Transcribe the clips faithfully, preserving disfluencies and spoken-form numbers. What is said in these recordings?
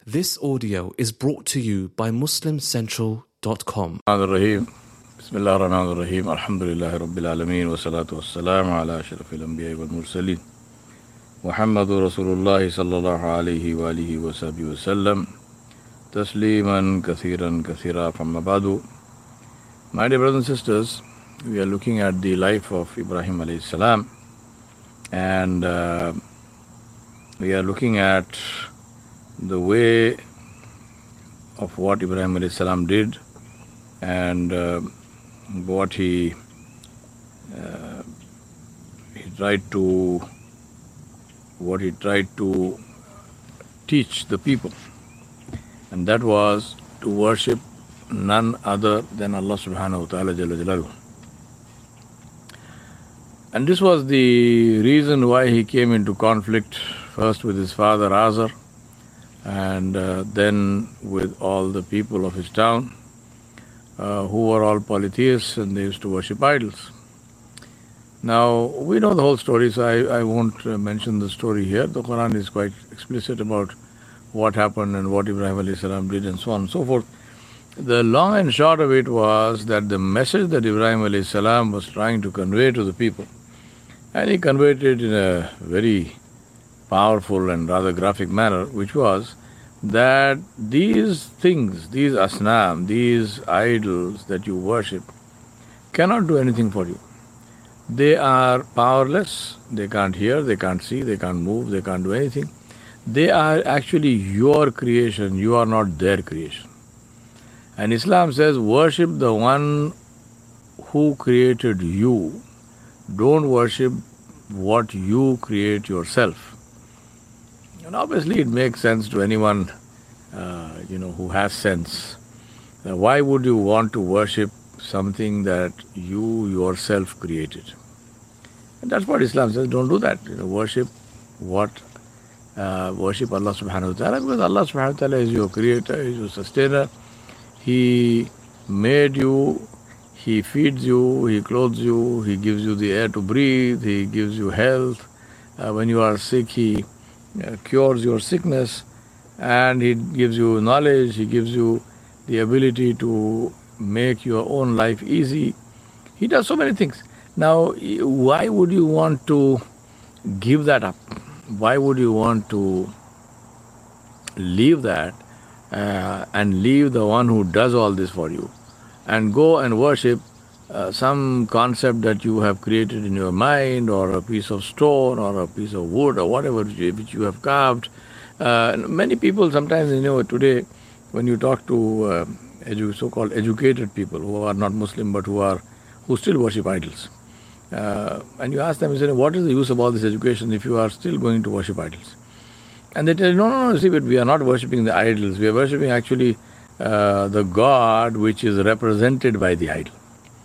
This audio is brought to you by Muslim Central dot com. Bismillahir-Rahim. Bismillahir-Rahmanir-Rahim. Alhamdulillahi Rabbil Alameen. Wa salatu wassalamu ala ashrafil anbiya wal mursaleen. Muhammadur Rasulullah sallallahu alayhi wa alihi wa sahbihi wa sallam. Tasliman kathiran kathira famma ba'du. My dear brothers and sisters, we are looking at the life of Ibrahim alayhi salam, and uh, we are looking at the way of what Ibrahim alayhi salam did and uh, what he uh, he tried to what he tried to teach the people, and that was to worship none other than Allah subhanahu wa ta'ala jalla jalaluhu. And this was the reason why he came into conflict first with his father Azar, and uh, then with all the people of his town, uh, who were all polytheists and they used to worship idols. Now, we know the whole story, so I, I won't uh, mention the story here. The Quran is quite explicit about what happened and what Ibrahim alayhi salam did and so on and so forth. The long and short of it was that the message that Ibrahim alayhi salam was trying to convey to the people, and he conveyed it in a very powerful and rather graphic manner, which was that these things, these asnam, these idols that you worship, cannot do anything for you. They are powerless, they can't hear, they can't see, they can't move, they can't do anything. They are actually your creation, you are not their creation. And Islam says, worship the one who created you. Don't worship what you create yourself. And obviously it makes sense to anyone uh, you know, who has sense. Now, why would you want to worship something that you yourself created? And that's what Islam says, don't do that. You know, worship what? Uh, worship Allah subhanahu wa ta'ala, because Allah subhanahu wa ta'ala is your creator, is your sustainer. He made you, He feeds you, He clothes you, He gives you the air to breathe, He gives you health. Uh, when you are sick, He Uh, cures your sickness, and He gives you knowledge, He gives you the ability to make your own life easy. He does so many things. Now, why would you want to give that up? Why would you want to leave that uh, and leave the one who does all this for you and go and worship Uh, some concept that you have created in your mind, or a piece of stone, or a piece of wood, or whatever which you have carved? Uh, many people sometimes, you know, today when you talk to uh, edu- so-called educated people who are not Muslim but who are who still worship idols, uh, and you ask them, you say, what is the use of all this education if you are still going to worship idols? And they tell you, no, no, no, see, but we are not worshipping the idols. We are worshipping actually uh, the God which is represented by the idol.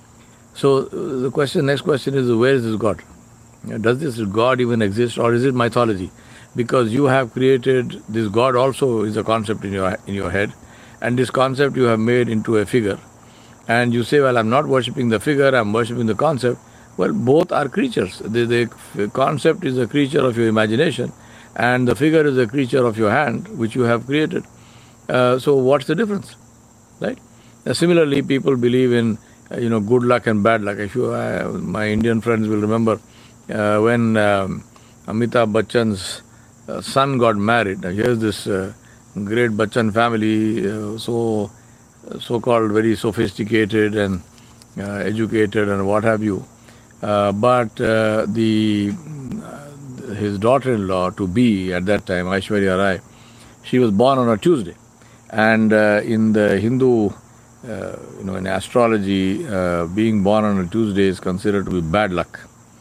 So the question, next question is, where is this God? Does this God even exist, or is it mythology? Because you have created this God also is a concept in your in your head, and this concept you have made into a figure, and you say, well, I'm not worshipping the figure, I'm worshipping the concept. Well, both are creatures. The, the concept is a creature of your imagination, and the figure is a creature of your hand, which you have created. Uh, so what's the difference, right? Uh, similarly, people believe in you know, good luck and bad luck. If you, uh, my Indian friends will remember uh, when um, Amitabh Bachchan's uh, son got married. Now here's this uh, great Bachchan family, uh, so so-called very sophisticated and uh, educated and what have you. Uh, but uh, the uh, his daughter-in-law to be at that time, Aishwarya Rai, she was born on a Tuesday, and uh, in the Hindu Uh, you know, in astrology, uh, being born on a Tuesday is considered to be bad luck.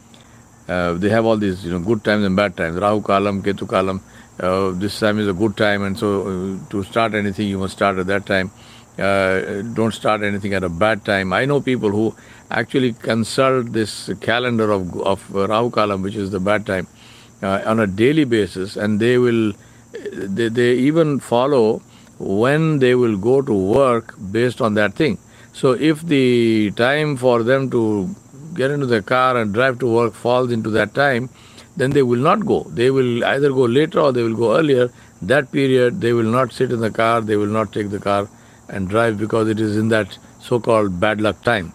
Uh, they have all these, you know, good times and bad times. Rahu Kalam, Ketu Kalam. Uh, this time is a good time, and so uh, to start anything, you must start at that time. Uh, don't start anything at a bad time. I know people who actually consult this calendar of of Rahu Kalam, which is the bad time, uh, on a daily basis, and they will, they, they even follow when they will go to work based on that thing. So if the time for them to get into the car and drive to work falls into that time, then they will not go. They will either go later or they will go earlier. that period they will not sit in the car, they will not take the car and drive because it is in that so-called bad luck time.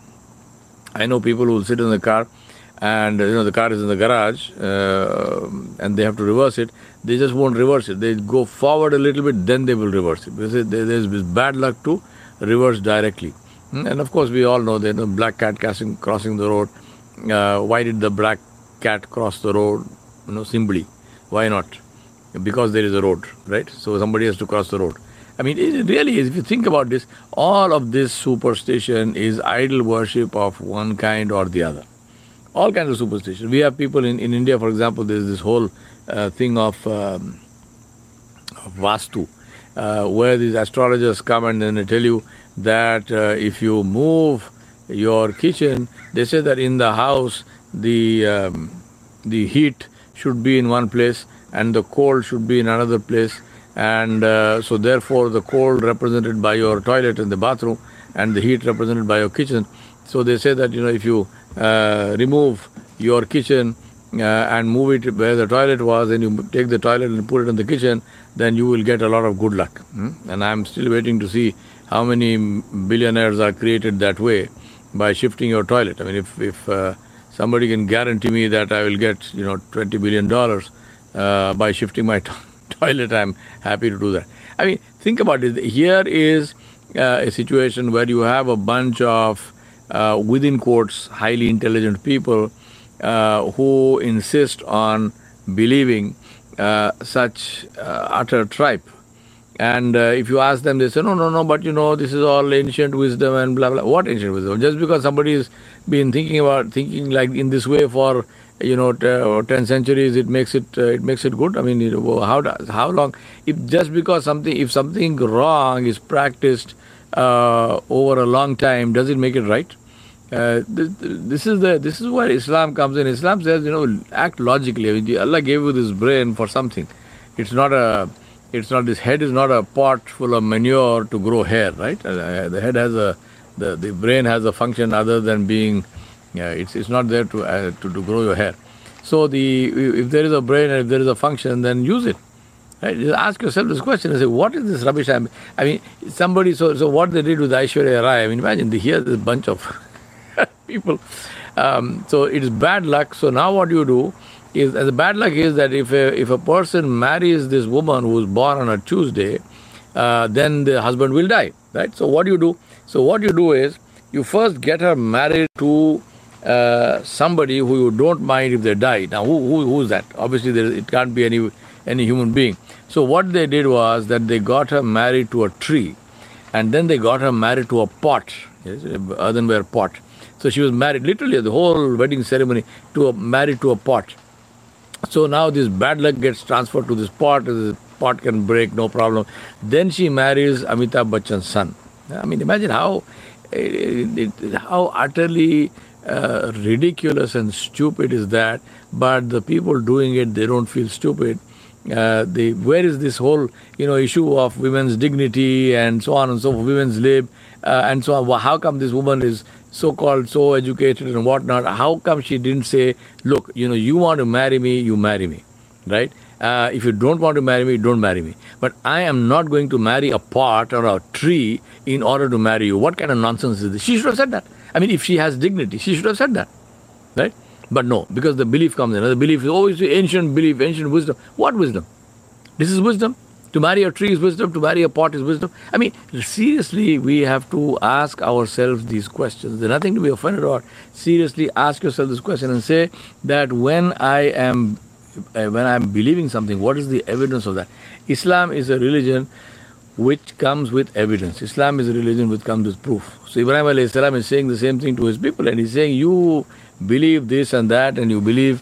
I know people who will sit in the car and you know the car is in the garage uh, and they have to reverse it. They just won't reverse it. They go forward a little bit, then they will reverse it. Because there is bad luck to reverse directly. And of course, we all know that the black cat crossing, crossing the road. Uh, why did the black cat cross the road? You know, simply. Why not? Because there is a road, right? So somebody has to cross the road. I mean, it really is. If you think about this, all of this superstition is idol worship of one kind or the other. All kinds of superstition. We have people in, in India, for example, there is this whole uh, thing of, um, of Vastu, uh, where these astrologers come and then they tell you that uh, if you move your kitchen, they say that in the house, the um, the heat should be in one place and the cold should be in another place. And uh, so therefore the cold represented by your toilet and the bathroom and the heat represented by your kitchen. So they say that, you know, if you uh, remove your kitchen uh, and move it where the toilet was and you take the toilet and put it in the kitchen, then you will get a lot of good luck. Hmm? And I'm still waiting to see how many billionaires are created that way by shifting your toilet. I mean, if, if uh, somebody can guarantee me that I will get, you know, twenty billion dollars uh, by shifting my to- toilet, I'm happy to do that. I mean, think about it. Here is uh, a situation where you have a bunch of, uh, within quotes, highly intelligent people uh, who insist on believing uh, such uh, utter tripe. And uh, if you ask them, they say, no, no, no, but you know, this is all ancient wisdom and blah, blah. What ancient wisdom? Just because somebody has been thinking about, thinking like in this way for, you know, t- ten centuries, it makes it, uh, it makes it good. I mean, you know, how does, how long? If just because something, if something wrong is practiced uh, over a long time, does it make it right? Uh, this, this is the, this is where Islam comes in. Islam says, you know, act logically. I mean, Allah gave you this brain for something. It's not a, It's not, this head is not a pot full of manure to grow hair, right? Uh, the head has a, the, the brain has a function other than being, uh, it's it's not there to, uh, to to grow your hair. So the if there is a brain and if there is a function, then use it. Right? Just ask yourself this question and say, what is this rubbish? I'm, I mean, somebody, so so what they did with Aishwarya Rai, I mean, imagine, the, here's a bunch of people. Um, so it's bad luck. So now what you do is, the bad luck is that if a, if a person marries this woman who was born on a Tuesday, uh, then the husband will die, right? So what do you do? So what you do is, you first get her married to uh, somebody who you don't mind if they die. Now, who, who who is that? Obviously, there, it can't be any any human being. So what they did was that they got her married to a tree, and then they got her married to a pot, yes, an earthenware pot. So she was married, literally, the whole wedding ceremony, to a, married to a pot. So now this bad luck gets transferred to this pot. This pot can break, no problem. Then she marries Amitabh Bachchan's son. I mean, imagine how it, it, how utterly uh, ridiculous and stupid is that. But the people doing it, they don't feel stupid. Uh, they, where is this whole, you know, issue of women's dignity and so on and so forth, women's lib uh, and so on? How come this woman is so-called so educated and whatnot? How come she didn't say, look, you know, you want to marry me, you marry me, right? Uh, if you don't want to marry me, don't marry me. But I am not going to marry a pot or a tree in order to marry you. What kind of nonsense is this? She should have said that. I mean, if she has dignity, she should have said that, right? But no, because the belief comes in. The belief is always ancient belief, ancient wisdom. What wisdom? This is wisdom. To marry a tree is wisdom. To marry a pot is wisdom. I mean, seriously, we have to ask ourselves these questions. There's nothing to be offended about. Seriously, ask yourself this question and say that when I am, uh, when I am believing something, what is the evidence of that? Islam is a religion which comes with evidence. Islam is a religion which comes with proof. So Ibrahim alayhi salam is saying the same thing to his people, and he's saying, you believe this and that, and you believe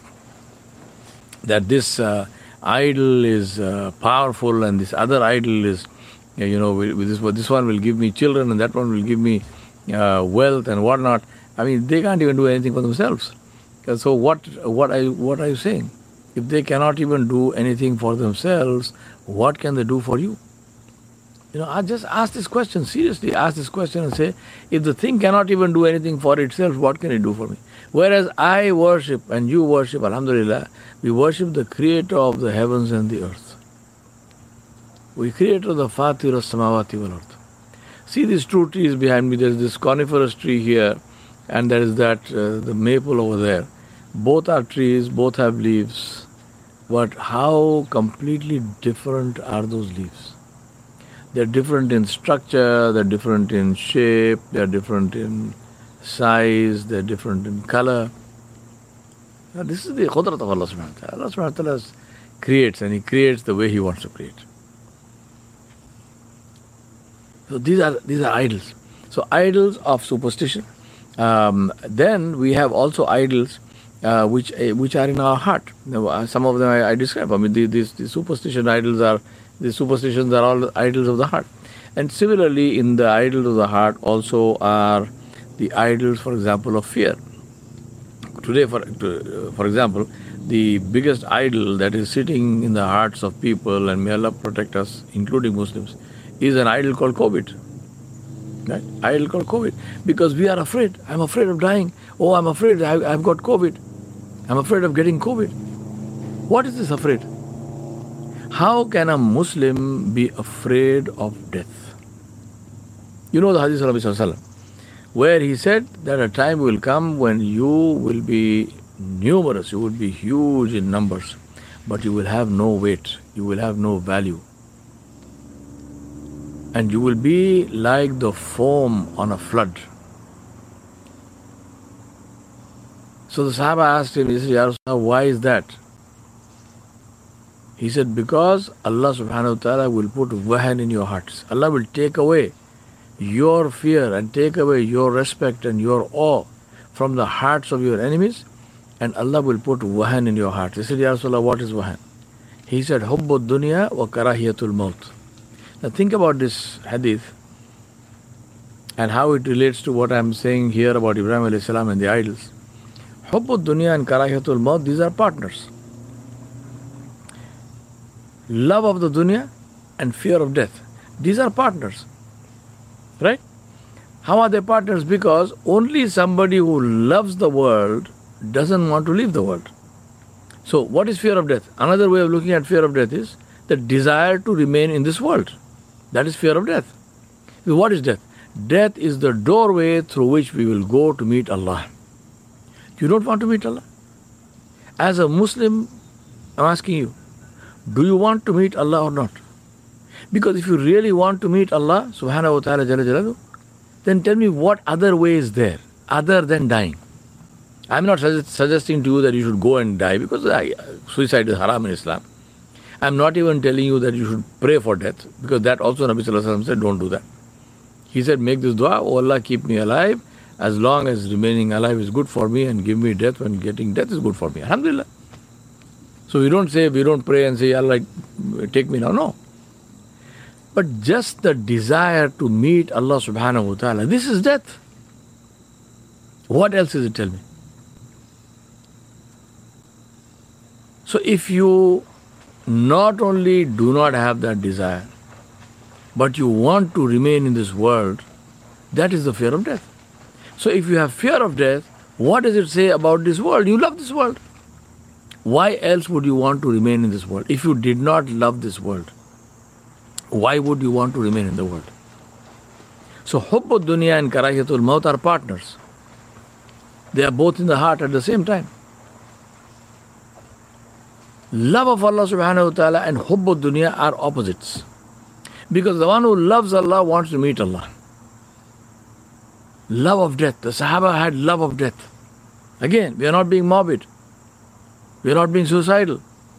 that this uh, idol is uh, powerful, and this other idol is, you know, with this, this one will give me children, and that one will give me uh, wealth and whatnot. I mean, they can't even do anything for themselves. So what, what, are you, what are you saying? If they cannot even do anything for themselves, what can they do for you? You know, I just ask this question, seriously ask this question and say, if the thing cannot even do anything for itself, what can it do for me? Whereas I worship and you worship, alhamdulillah, we worship the creator of the heavens and the earth. We created the Fatir as-samawati wal ard. See these two trees behind me. There's this coniferous tree here, and there is that uh, the maple over there. Both are trees, both have leaves. But how completely different are those leaves? They're different in structure, they're different in shape, they're different in size, they're different in color. Now, this is the qudrat of Allah subhanahu wa ta'ala. Allah subhanahu wa ta'ala creates, and He creates the way He wants to create. So these are these are idols. So idols of superstition. Um, then we have also idols uh, which uh, which are in our heart. Now, uh, some of them I, I describe. I mean, the, these, these superstition idols are these superstitions are all idols of the heart. And similarly, in the idols of the heart also are the idols, for example, of fear. Today, for for example, the biggest idol that is sitting in the hearts of people, and may Allah protect us, including Muslims, is an idol called COVID. Right? Idol called COVID. Because we are afraid. I'm afraid of dying. Oh, I'm afraid I, I've got COVID. I'm afraid of getting COVID. What is this afraid? How can a Muslim be afraid of death? You know the Hadith of Nabi Sallallahu Alaihi Wasallam, where he said that a time will come when you will be numerous, you will be huge in numbers, but you will have no weight, you will have no value. And you will be like the foam on a flood. So the Sahaba asked him, he said, Ya Rasulullah, why is that? He said, because Allah subhanahu wa ta'ala will put wahan in your hearts. Allah will take away your fear and take away your respect and your awe from the hearts of your enemies, and Allah will put wahan in your heart. He said, Ya Rasulullah, what is wahan? He said, Hubbud dunya wa karahiyatul maut. Now think about this hadith and how it relates to what I am saying here about Ibrahim alayhi salam and the idols. Hubbud dunya and karahiyatul maut, these are partners. Love of the dunya and fear of death, these are partners. Right? How are they partners? Because only somebody who loves the world doesn't want to leave the world. So what is fear of death? Another way of looking at fear of death is the desire to remain in this world. That is fear of death. So what is death? Death is the doorway through which we will go to meet Allah. You don't want to meet Allah? As a Muslim, I'm asking you, do you want to meet Allah or not? Because if you really want to meet Allah subhanahu wa ta'ala jalla jalaluhu, then tell me what other way is there other than dying. I'm not suggest, suggesting to you that you should go and die, because I, suicide is haram in Islam. I'm not even telling you that you should pray for death, because that also Nabi Sallallahu Alaihi Wasallam said, don't do that. He said, make this dua, oh Allah, keep me alive, as long as remaining alive is good for me, and give me death when getting death is good for me. Alhamdulillah. So we don't say, we don't pray and say, Allah, take me now. No. But just the desire to meet Allah subhanahu wa ta'ala, this is death. What else is it? Tell me. So if you not only do not have that desire, but you want to remain in this world, that is the fear of death. So if you have fear of death, what does it say about this world? You love this world. Why else would you want to remain in this world? If you did not love this world, why would you want to remain in the world? So Hubbud dunya and karahiyatul maut are partners. They are both in the heart at the same time. Love of Allah subhanahu wa ta'ala and Hubbud dunya are opposites. Because the one who loves Allah wants to meet Allah. Love of death. The Sahaba had love of death. Again, we are not being morbid. We are not being suicidal.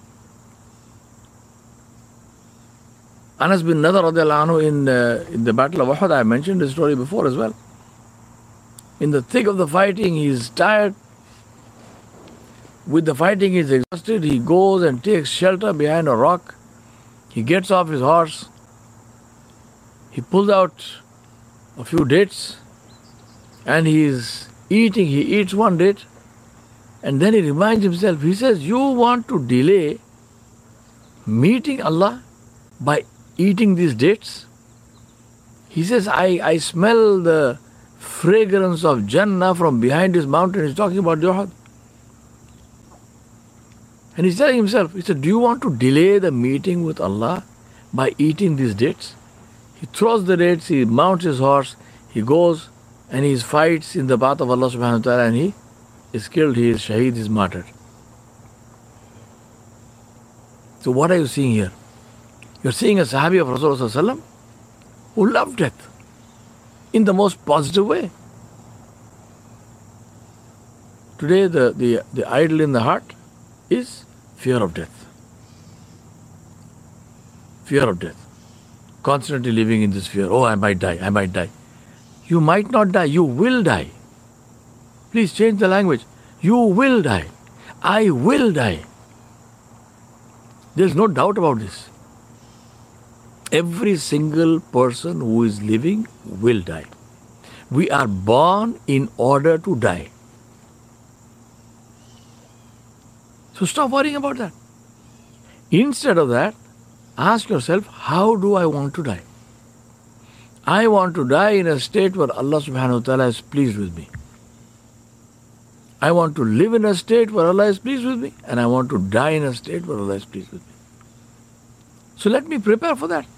Anas bin Nadar radiallahu anhu in, uh, in the Battle of Uhud, I mentioned this story before as well. In the thick of the fighting, he is tired. With the fighting, he is exhausted. He goes and takes shelter behind a rock. He gets off his horse. He pulls out a few dates and he is eating. He eats one date and then he reminds himself. He says, you want to delay meeting Allah by eating these dates? He says, I, I smell the fragrance of Jannah from behind this mountain. He's talking about Uhud. And he's telling himself, he said, do you want to delay the meeting with Allah by eating these dates. He throws the dates, he mounts his horse, he goes and he fights in the path of Allah subhanahu wa ta'ala and he is killed, he is shaheed, he is martyred. So what are you seeing here? You're seeing a Sahabi of Rasulullah who loved death in the most positive way. Today the, the, the idol in the heart is fear of death. Fear of death. Constantly living in this fear. Oh, I might die, I might die. You might not die, you will die. Please change the language. You will die. I will die. There's no doubt about this. Every single person who is living will die. We are born in order to die. So stop worrying about that. Instead of that, ask yourself, how do I want to die? I want to die in a state where Allah subhanahu wa ta'ala is pleased with me. I want to live in a state where Allah is pleased with me, and I want to die in a state where Allah is pleased with me. So let me prepare for that.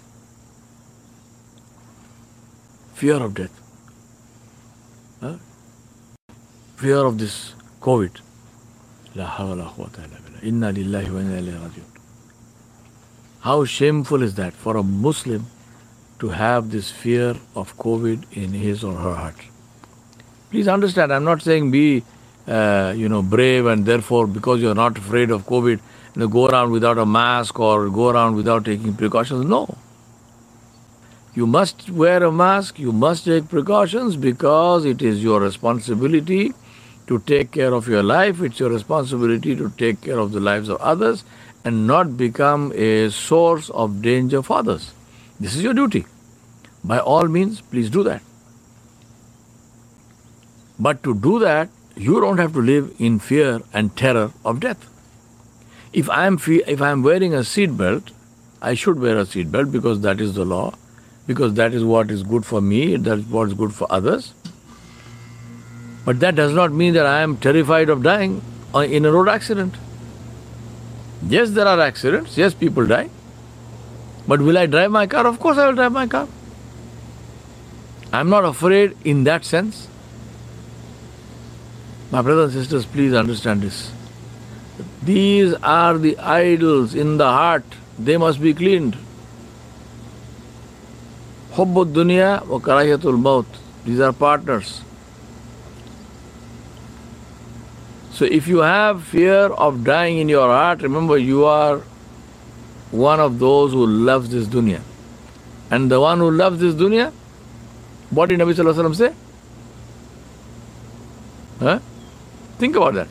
Fear of death. Huh? Fear of this COVID. La hawla wa quwwata illa billah. Inna lillahi wa inna ilayhi raji'un. How shameful is that for a Muslim to have this fear of COVID in his or her heart? Please understand, I'm not saying be, uh, you know, brave and therefore because you're not afraid of COVID, you know, go around without a mask or go around without taking precautions. No. You must wear a mask, you must take precautions because it is your responsibility to take care of your life, it's your responsibility to take care of the lives of others and not become a source of danger for others. This is your duty. By all means, please do that. But to do that, you don't have to live in fear and terror of death. If I am fe- if I am wearing a seat belt, I should wear a seat belt because that is the law, because that is what is good for me, that is what is good for others. But that does not mean that I am terrified of dying in a road accident. Yes, there are accidents. Yes, people die. But will I drive my car? Of course I will drive my car. I am not afraid in that sense. My brothers and sisters, please understand this. These are the idols in the heart. They must be cleaned. Hubbud dunya wa karahiyatul maut. These are partners. So if you have fear of dying in your heart, remember you are one of those who loves this dunya. And the one who loves this dunya, what did Nabi Sallallahu Alaihi Wasallam say? Huh? Think about that.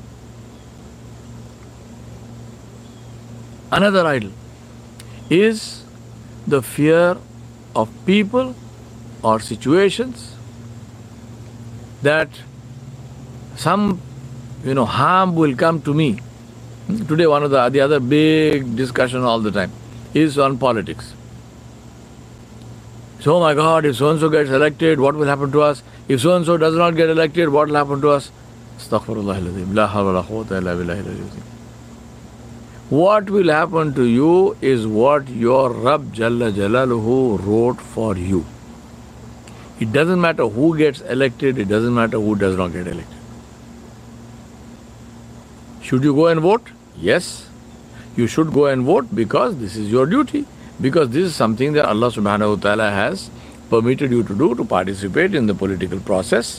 Another idol is the fear of people or situations that some you know, harm will come to me. Today one of the, the other big discussion all the time is on politics. So, oh my God, if so-and-so gets elected, what will happen to us? If so-and-so does not get elected, what will happen to us? Astaghfirullah. La hawla wa la quwwata illa billahi. What will happen to you is what your Rabb Jalla Jalaluhu wrote for you. It doesn't matter who gets elected, it doesn't matter who does not get elected. Should you go and vote? Yes. You should go and vote because this is your duty. Because this is something that Allah subhanahu wa ta'ala has permitted you to do, to participate in the political process.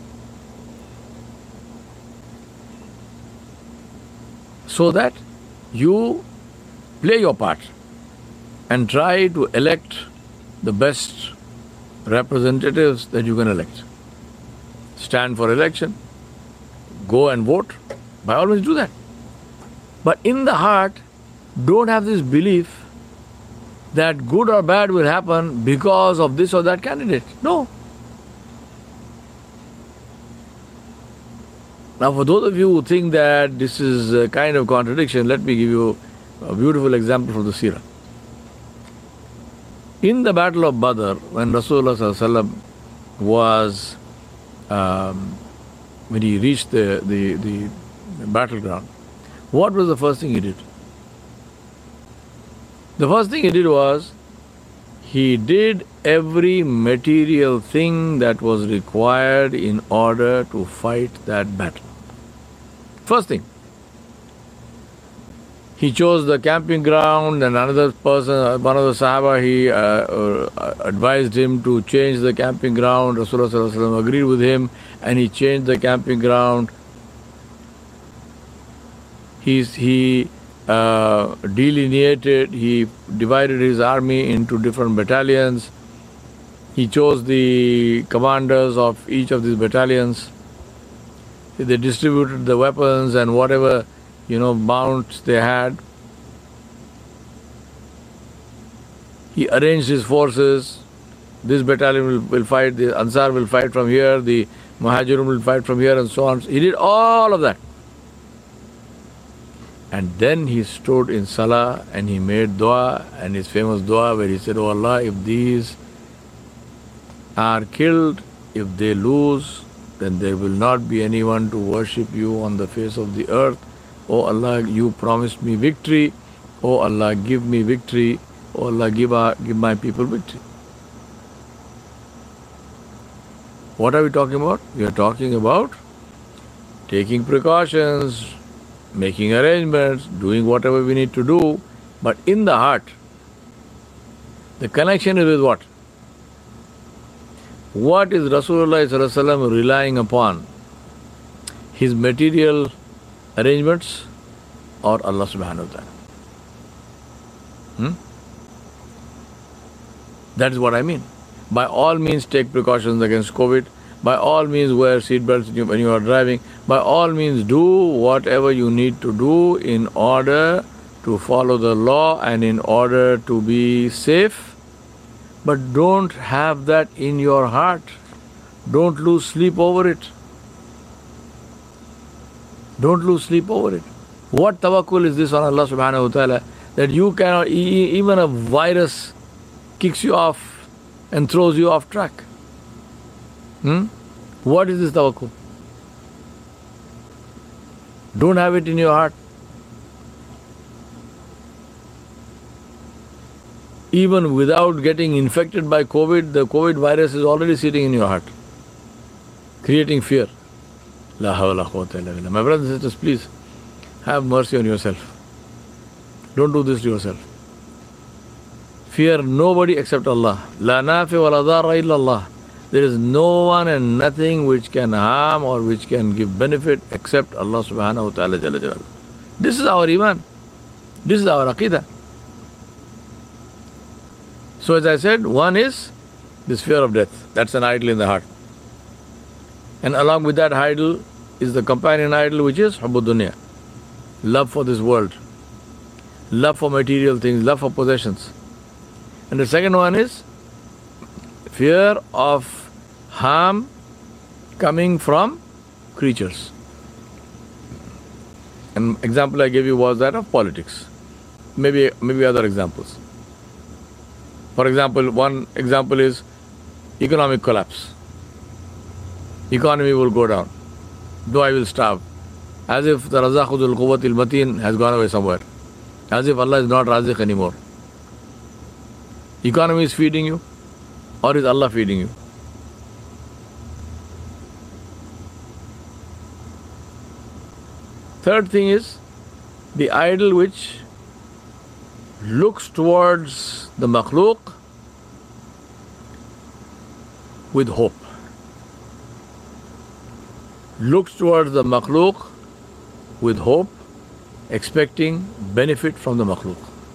So that you play your part and try to elect the best representatives that you can elect. Stand for election. Go and vote. By all means do that. But in the heart, don't have this belief that good or bad will happen because of this or that candidate. No. Now for those of you who think that this is a kind of contradiction, let me give you a beautiful example from the Seerah. In the Battle of Badr, when Rasulullah Sallallahu Alaihi Wasallam was, um, when he reached the, the, the battleground, what was the first thing he did? The first thing he did was, he did every material thing that was required in order to fight that battle. First thing. He chose the camping ground, and another person, one of the Sahaba, he uh, uh, advised him to change the camping ground. Rasulullah sallallahu alaihi wasallam agreed with him, and he changed the camping ground. He's, he uh, delineated, he divided his army into different battalions. He chose the commanders of each of these battalions. They distributed the weapons and whatever, you know, mounts they had. He arranged his forces. This battalion will, will fight, the Ansar will fight from here, the Muhajirun will fight from here, and so on. He did all of that. And then he stood in Salah and he made dua, and his famous dua where he said, "Oh Allah, if these are killed, if they lose, then there will not be anyone to worship you on the face of the earth. Oh Allah, you promised me victory. Oh Allah, give me victory. Oh Allah, give, our, give my people victory." What are we talking about? We are talking about taking precautions, making arrangements, doing whatever we need to do, but in the heart, the connection is with what? What is Rasulullah sallallahu alaihi wasallam relying upon? His material arrangements or Allah subhanahu wa ta'ala? Hmm? That is what I mean. By all means take precautions against COVID. By all means wear seatbelts when you are driving. By all means do whatever you need to do in order to follow the law and in order to be safe. But don't have that in your heart. Don't lose sleep over it. Don't lose sleep over it. What tawakkul is this on Allah subhanahu wa ta'ala, that you cannot, even a virus kicks you off and throws you off track? Hmm? What is this tawakkul? Don't have it in your heart. Even without getting infected by COVID, the COVID virus is already sitting in your heart, creating fear. La hawla quwwata illa billah. My brothers and sisters, please have mercy on yourself. Don't do this to yourself. Fear nobody except Allah. La nafi wa la dharra illa Allah. There is no one and nothing which can harm or which can give benefit except Allah subhanahu wa ta'ala jalla jalaluhu. This is our iman. This is our aqidah. So as I said, one is this fear of death. That's an idol in the heart. And along with that idol is the companion idol, which is hubbud dunya. Love for this world. Love for material things, love for possessions. And the second one is fear of harm coming from creatures. An example I gave you was that of politics. Maybe, maybe other examples. For example, one example is economic collapse. Economy will go down. Though I will starve. As if the Razaqudul Quwwatil Mateen has gone away somewhere. As if Allah is not Raziq anymore. Economy is feeding you, or is Allah feeding you? Third thing is the idol which looks towards the makhluk with hope. Looks towards the makhluk with hope, expecting benefit from the makhluk.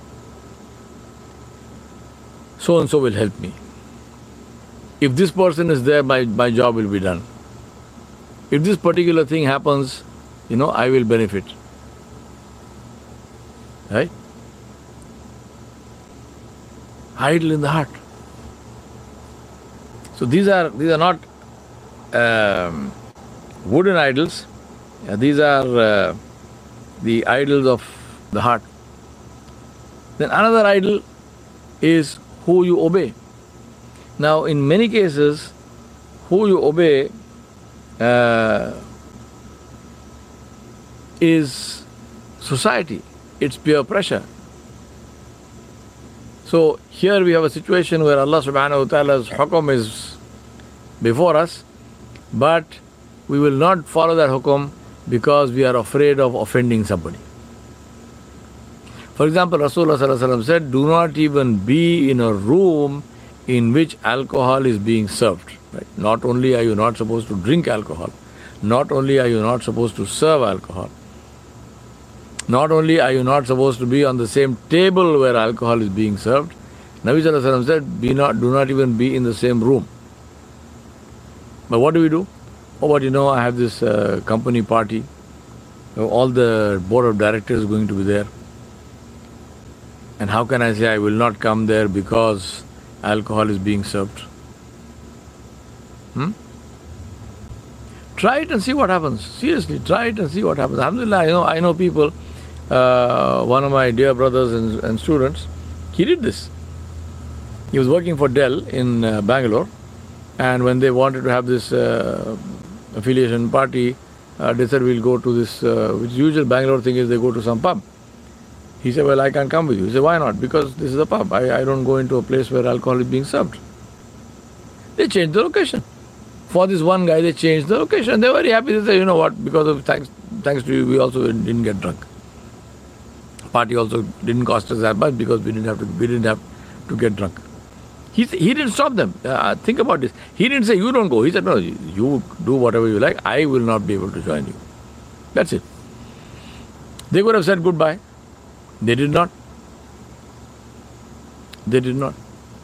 So and so will help me. If this person is there, my, my job will be done. If this particular thing happens, you know, I will benefit. Right? Idol in the heart. So these are these are not um, wooden idols. Yeah, these are uh, the idols of the heart. Then another idol is who you obey. Now, in many cases, who you obey uh, is society. It's peer pressure. So here we have a situation where Allah subhanahu wa ta'ala's hukum is before us, but we will not follow that hukum because we are afraid of offending somebody. For example, Rasulullah sallallahu alaihi wasallam said, do not even be in a room in which alcohol is being served. Right? Not only are you not supposed to drink alcohol, not only are you not supposed to serve alcohol, not only are you not supposed to be on the same table where alcohol is being served, Nabi sallallahu alaihi wasallam said, be not, do not even be in the same room. But what do we do? Oh, but you know, I have this uh, company party. All the board of directors are going to be there. And how can I say I will not come there because alcohol is being served? Hmm? Try it and see what happens. Seriously, try it and see what happens. Alhamdulillah, I know, I know people, uh, one of my dear brothers and, and students, he did this. He was working for Dell in uh, Bangalore, and when they wanted to have this uh, affiliation party, uh, they said we'll go to this, uh, which usual Bangalore thing is they go to some pub. He said, well, I can't come with you. He said, why not? Because this is a pub. I, I don't go into a place where alcohol is being served. They changed the location. For this one guy, they changed the location. They were very happy. They said, you know what, because of thanks, thanks to you, we also didn't get drunk. Party also didn't cost us that much because we didn't have to, we didn't have to get drunk. He, he didn't stop them. Uh, think about this. He didn't say, you don't go. He said, no, you do whatever you like. I will not be able to join you. That's it. They could have said goodbye. They did not. They did not.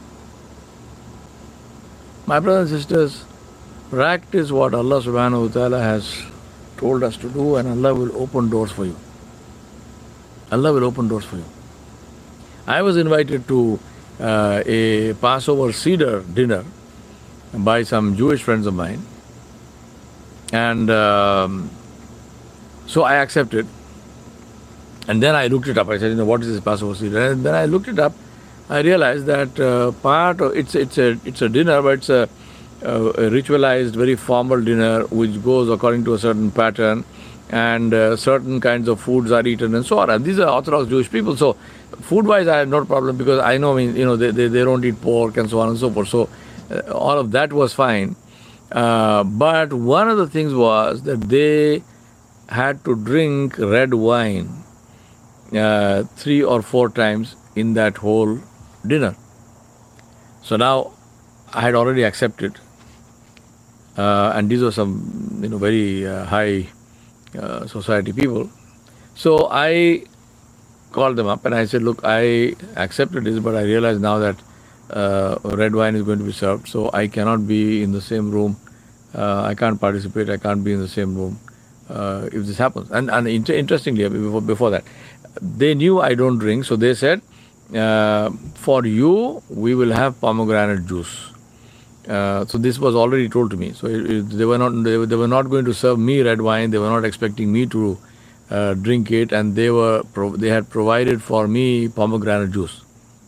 My brothers and sisters, practice what Allah subhanahu wa ta'ala has told us to do, and Allah will open doors for you. Allah will open doors for you. I was invited to uh, a Passover Seder dinner by some Jewish friends of mine, and um, so I accepted. And then I looked it up. I said, you know, what is this Passover Seder? And then I looked it up. I realized that uh, part of it's it's a it's a dinner, but it's a, a, a ritualized, very formal dinner which goes according to a certain pattern, and uh, certain kinds of foods are eaten and so on. And these are Orthodox Jewish people, so food-wise I have no problem because I know, I mean, you know, they, they they don't eat pork and so on and so forth. So uh, all of that was fine. Uh, but one of the things was that they had to drink red wine Uh, three or four times in that whole dinner. So now I had already accepted, uh, and these were some, you know, very uh, high uh, society people. So I called them up and I said, look, I accepted this, but I realize now that uh, red wine is going to be served, so I cannot be in the same room. Uh, I can't participate. I can't be in the same room uh, if this happens. And, and inter- interestingly, before, before that, they knew I don't drink, so they said, uh, for you, we will have pomegranate juice. Uh, so this was already told to me. So it, it, they were not they, they were not going to serve me red wine. They were not expecting me to uh, drink it, and they were pro- they had provided for me pomegranate juice.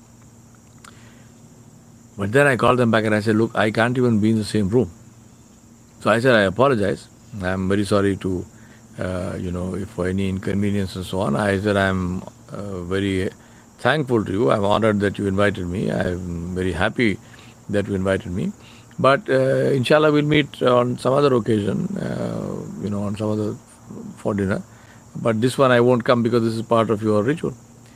But then I called them back and I said, look, I can't even be in the same room. So I said, I apologize. I'm very sorry to. Uh, you know, if for any inconvenience and so on. I said, I'm uh, very thankful to you. I'm honored that you invited me. I'm very happy that you invited me. But uh, inshallah, we'll meet on some other occasion, uh, you know, on some other for dinner. But this one I won't come because this is part of your ritual.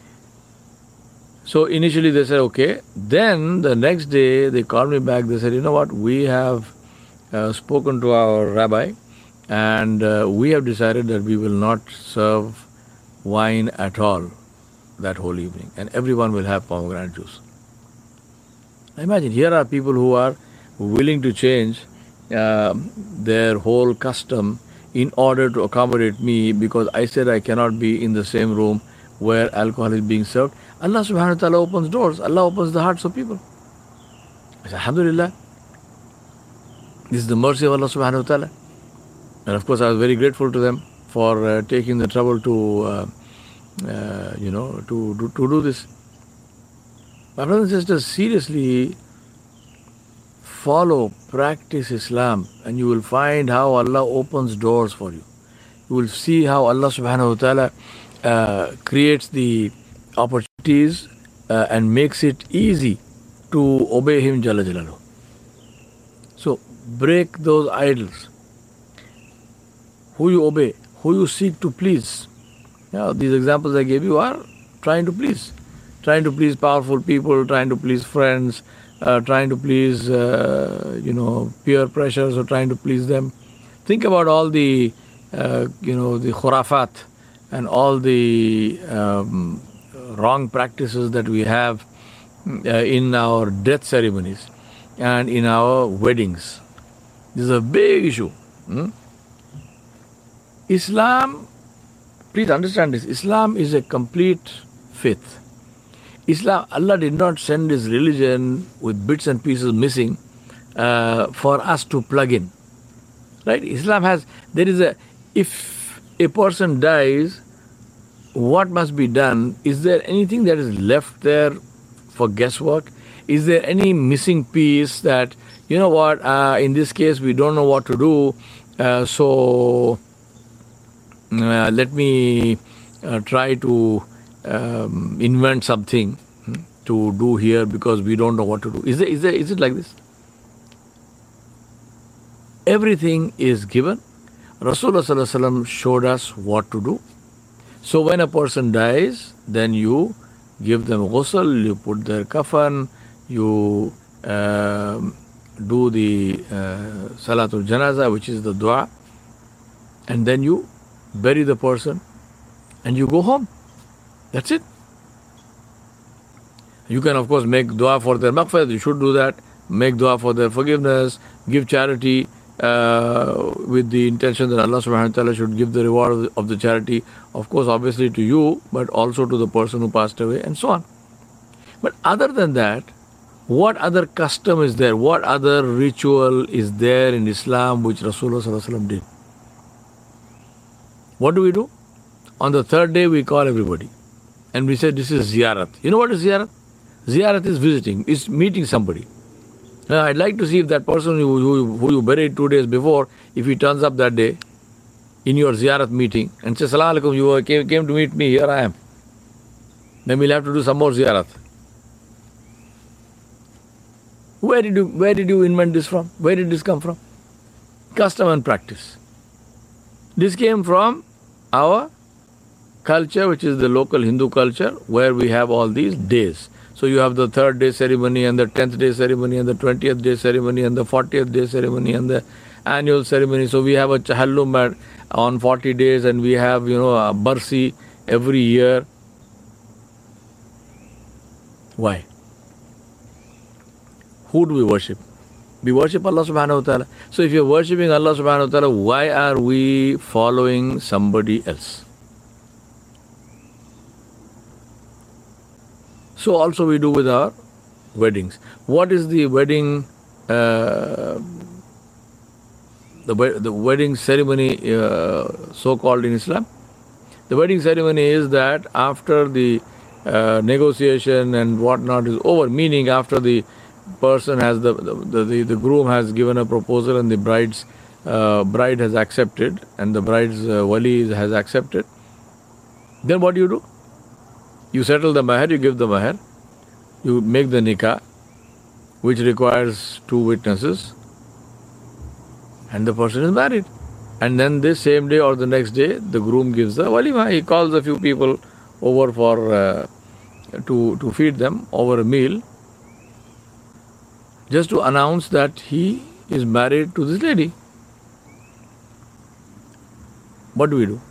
So initially they said, okay. Then the next day they called me back. They said, you know what, we have uh, spoken to our rabbi, and uh, we have decided that we will not serve wine at all that whole evening, and everyone will have pomegranate juice. Now imagine, here are people who are willing to change uh, their whole custom in order to accommodate me because I said I cannot be in the same room where alcohol is being served. Allah subhanahu wa ta'ala opens doors. Allah opens the hearts of people. I said, Alhamdulillah. This is the mercy of Allah subhanahu wa ta'ala. And of course, I was very grateful to them for uh, taking the trouble to, uh, uh, you know, to, to, to do this. My brothers and sisters, seriously follow, practice Islam, and you will find how Allah opens doors for you. You will see how Allah subhanahu wa ta'ala uh, creates the opportunities uh, and makes it easy to obey Him Jalla Jalaluhu. So break those idols. Who you obey, who you seek to please. Yeah, these examples I gave you are trying to please. Trying to please powerful people, trying to please friends, uh, trying to please, uh, you know, peer pressures or trying to please them. Think about all the, uh, you know, the khurafat and all the um, wrong practices that we have uh, in our death ceremonies and in our weddings. This is a big issue. Hmm? Islam, please understand this, Islam is a complete faith. Islam, Allah did not send His religion with bits and pieces missing uh, for us to plug in. Right? Islam has, there is a, if a person dies, what must be done? Is there anything that is left there for guesswork? Is there any missing piece that, you know what, uh, in this case we don't know what to do, uh, so uh, let me uh, try to um, invent something hmm, to do here because we don't know what to do. Is, there, is, there, is it like this? Everything is given. Rasulullah Sallallahu Alaihi Wasallam showed us what to do. So when a person dies, then you give them ghusl, you put their kafan, you uh, do the uh, Salatul Janaza, which is the dua, and then you bury the person and you go home. That's it. You can of course make dua for their maghfirah, you should do that. Make dua for their forgiveness, give charity uh, with the intention that Allah subhanahu wa ta'ala should give the reward of the, of the charity, of course obviously to you, but also to the person who passed away, and so on. But other than that, what other custom is there? What other ritual is there in Islam which Rasulullah Sallallahu Alaihi Wasallam did? What do we do? On the third day we call everybody and we say this is ziyarat. You know what is ziyarat? Ziyarat is visiting, is meeting somebody. Now, I'd like to see if that person who, who, who you buried two days before, if he turns up that day in your ziyarat meeting and says, Assalamu alaikum, you came, came to meet me, here I am. Then we'll have to do some more ziyarat. Where did you, where did you invent this from? Where did this come from? Custom and practice. This came from our culture, which is the local Hindu culture, where we have all these days. So you have the third day ceremony and the tenth day ceremony and the twentieth day ceremony and the fortieth day ceremony and the annual ceremony. So we have a chahallum on forty days and we have, you know, a barsi every year. Why? Who do we worship? We worship Allah subhanahu wa ta'ala. So if you're worshipping Allah subhanahu wa ta'ala, why are we following somebody else? So also we do with our weddings. What is the wedding, uh, the, the wedding ceremony uh, so-called in Islam? The wedding ceremony is that after the uh, negotiation and whatnot is over, meaning after the person has, the, the, the, the groom has given a proposal and the bride's uh, bride has accepted and the bride's uh, wali has accepted, then what do you do? You settle the mahar, you give the mahar, you make the nikah, which requires two witnesses, and the person is married. And then this same day or the next day, the groom gives the walima. He calls a few people over for uh, to, to feed them over a meal, just to announce that he is married to this lady. What do we do?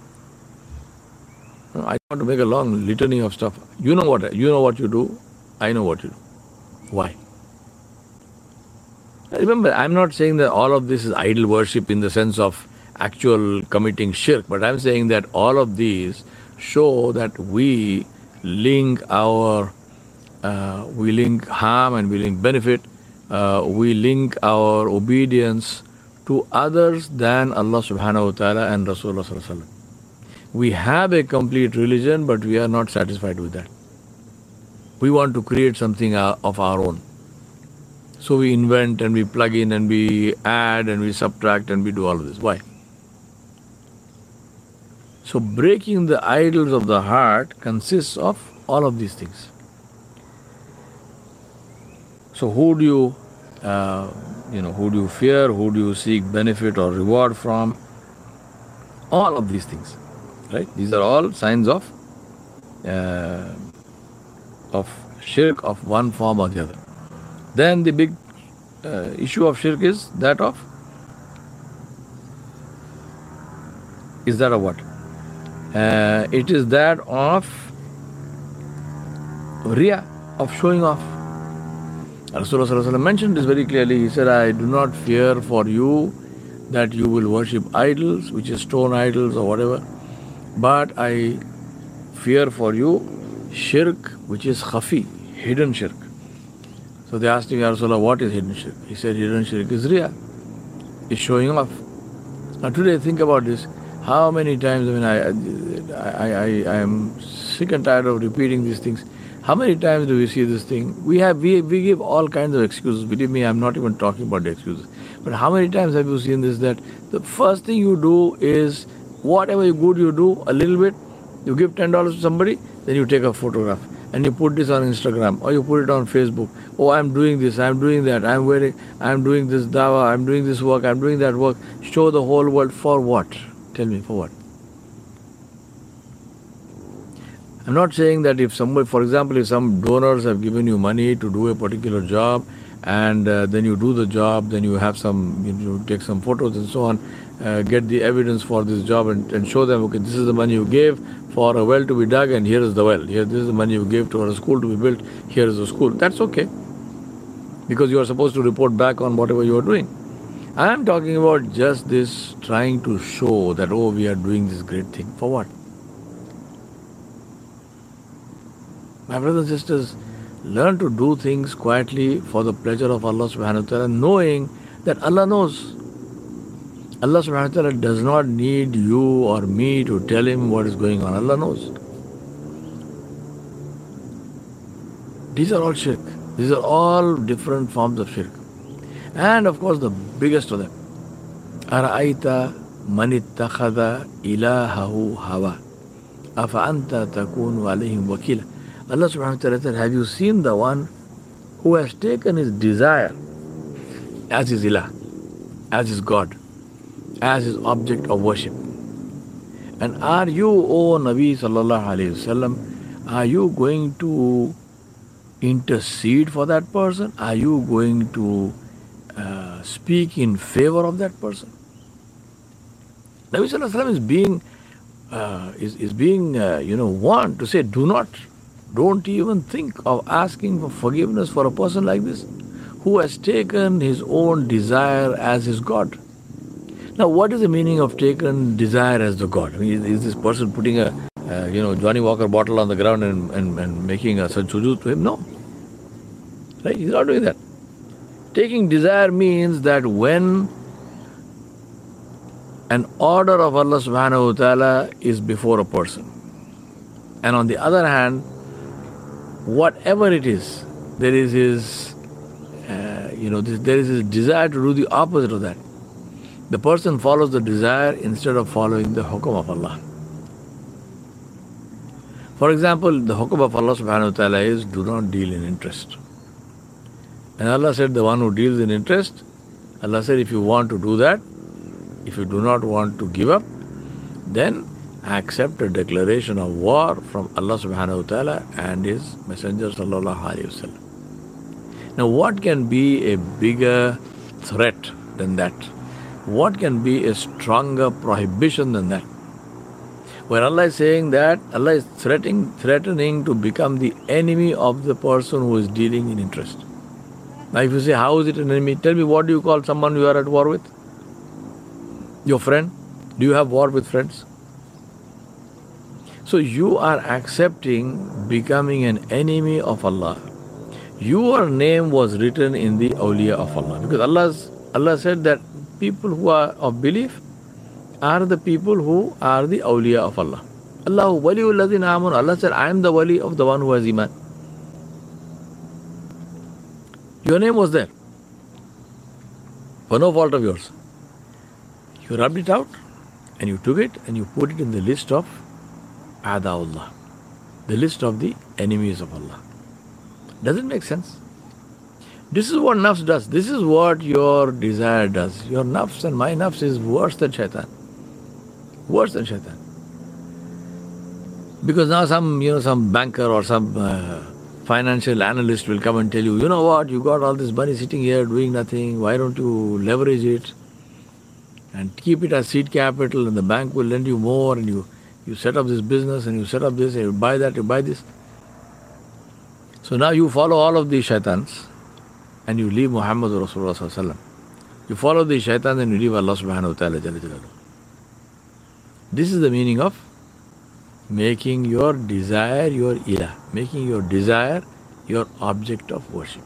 I don't want to make a long litany of stuff. You know what you know what you do. I know what you do. Why? Remember, I'm not saying that all of this is idol worship in the sense of actual committing shirk, but I'm saying that all of these show that we link our, uh, we link harm and we link benefit, uh, we link our obedience to others than Allah subhanahu wa ta'ala and Rasulullah sallallahu alaihi wasallam. We have a complete religion, but we are not satisfied with that. We want to create something of our own. So we invent and we plug in and we add and we subtract and we do all of this. Why? So breaking the idols of the heart consists of all of these things. So who do you, uh, you know, who do you fear? Who do you seek benefit or reward from? All of these things, right? These are all signs of uh, of shirk of one form or the other. Then the big uh, issue of shirk is that of is that of what? Uh, it is that of riya, of showing off. Rasulullah Sallallahu Alaihi Wasallam mentioned this very clearly. He said, I do not fear for you that you will worship idols, which is stone idols or whatever, but I fear for you shirk, which is khafi, hidden shirk. So they asked him, Ya Rasulullah, what is hidden shirk? He said, hidden shirk is riya, is showing off. Now today, think about this. How many times, I mean, I, I, I, I am sick and tired of repeating these things. How many times do we see this thing? We have, we, we give all kinds of excuses. Believe me, I'm not even talking about the excuses. But how many times have you seen this, that the first thing you do is, whatever good you do, a little bit, you give ten dollars to somebody, then you take a photograph and you put this on Instagram or you put it on Facebook. Oh, I'm doing this, I'm doing that, I'm wearing, I'm doing this dawah, I'm doing this work, I'm doing that work. Show the whole world for what? Tell me, for what? I'm not saying that if somebody, for example, if some donors have given you money to do a particular job and uh, then you do the job, then you have some, you know, take some photos and so on, uh, get the evidence for this job and, and show them, okay, this is the money you gave for a well to be dug and here is the well. Here, this is the money you gave to a school to be built, here is the school. That's okay, because you are supposed to report back on whatever you are doing. I am talking about just this, trying to show that, oh, we are doing this great thing. For what? My brothers and sisters, learn to do things quietly for the pleasure of Allah subhanahu wa ta'ala, knowing that Allah knows. Allah subhanahu wa ta'ala does not need you or me to tell him what is going on. Allah knows. These are all shirk. These are all different forms of shirk. And of course, the biggest of them, أَرَأَيْتَ مَنِ اتَّخَذَ إِلَهَهُ هَوَى أَفَأَنْتَ تَكُونُ عَلَيْهِمْ وَكِيلًا. Allah subhanahu wa ta'ala said, have you seen the one who has taken his desire as his ilah, as his God, as his object of worship? And are you, O Nabi sallallahu alayhi wasallam, are you going to intercede for that person? Are you going to uh, speak in favor of that person? Nabi sallallahu alayhi wasallam is being, uh, is, is being uh, you know, warned to say, do not, don't even think of asking for forgiveness for a person like this, who has taken his own desire as his God. Now, what is the meaning of taken desire as the God? I mean, is, is this person putting a, uh, you know, Johnny Walker bottle on the ground and, and, and making a sujood to him? No. Right? He's not doing that. Taking desire means that when an order of Allah subhanahu wa ta'ala is before a person, and on the other hand, whatever it is, there is his, uh, you know, this, there is his desire to do the opposite of that. The person follows the desire instead of following the hukum of Allah. For example, the hukum of Allah subhanahu wa ta'ala is, do not deal in interest. And Allah said, the one who deals in interest, Allah said, if you want to do that, if you do not want to give up, then accept a declaration of war from Allah subhanahu wa ta'ala and His Messenger sallallahu alayhi wa sallam. Now, what can be a bigger threat than that? What can be a stronger prohibition than that? When Allah is saying that, Allah is threatening, threatening to become the enemy of the person who is dealing in interest. Now, if you say, how is it an enemy? Tell me, what do you call someone you are at war with? Your friend? Do you have war with friends? So you are accepting becoming an enemy of Allah. Your name was written in the awliya of Allah. Because Allah's, Allah said that people who are of belief are the people who are the awliya of Allah. Allahu waliyul ladhina amanu. Allah said, I am the wali of the one who has iman. Your name was there, for no fault of yours. You rubbed it out and you took it and you put it in the list of A'da'ullah, the list of the enemies of Allah. Does it make sense? This is what nafs does. This is what your desire does. Your nafs and my nafs is worse than shaitan. Worse than shaitan. Because now some, you know, some banker or some uh, financial analyst will come and tell you, you know what, you got all this money sitting here doing nothing, why don't you leverage it and keep it as seed capital and the bank will lend you more and you, you set up this business and you set up this and you buy that, you buy this. So now you follow all of these shaitans and you leave Muhammad Rasulullah Sallallahu Alaihi Wasallam. You follow these shaitans and you leave Allah Subhanahu Wa Ta'ala Jalla Jalaluhu. This is the meaning of making your desire your ilah, making your desire your object of worship.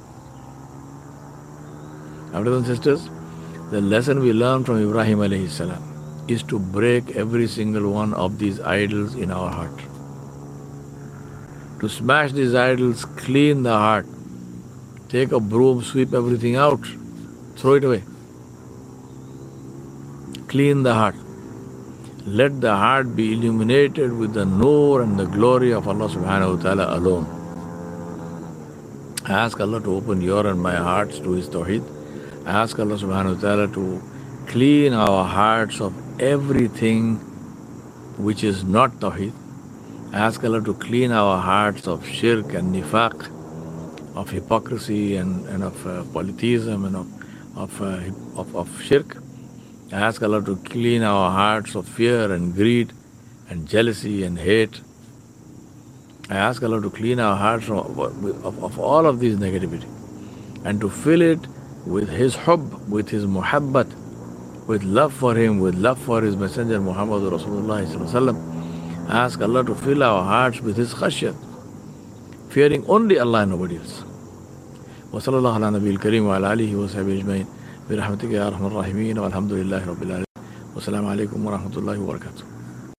Now, brothers and sisters, the lesson we learn from Ibrahim alayhi salam is to break every single one of these idols in our heart. To smash these idols, clean the heart. Take a broom, sweep everything out, throw it away. Clean the heart. Let the heart be illuminated with the nur and the glory of Allah subhanahu wa ta'ala alone. I ask Allah to open your and my hearts to His Tawheed. I ask Allah subhanahu wa ta'ala to clean our hearts of everything which is not Tawheed. I ask Allah to clean our hearts of shirk and nifaq, of hypocrisy and, and of uh, polytheism and of, of, uh, of, of shirk. I ask Allah to clean our hearts of fear and greed and jealousy and hate. I ask Allah to clean our hearts from, of, of all of these negativity and to fill it with His hubb, with His muhabbat, with love for Him, with love for His Messenger Muhammad Rasulullah Sallallahu Alaihi Wasallam. I ask Allah to fill our hearts with His khashyat, fearing only Allah and nobody else. Wa sallallahu ala nabiyil kareem wa ala alihi wa sahbihi ajma'in. برحمتك يا أرحم الراحمين والحمد لله رب العالمين والسلام عليكم ورحمة الله وبركاته.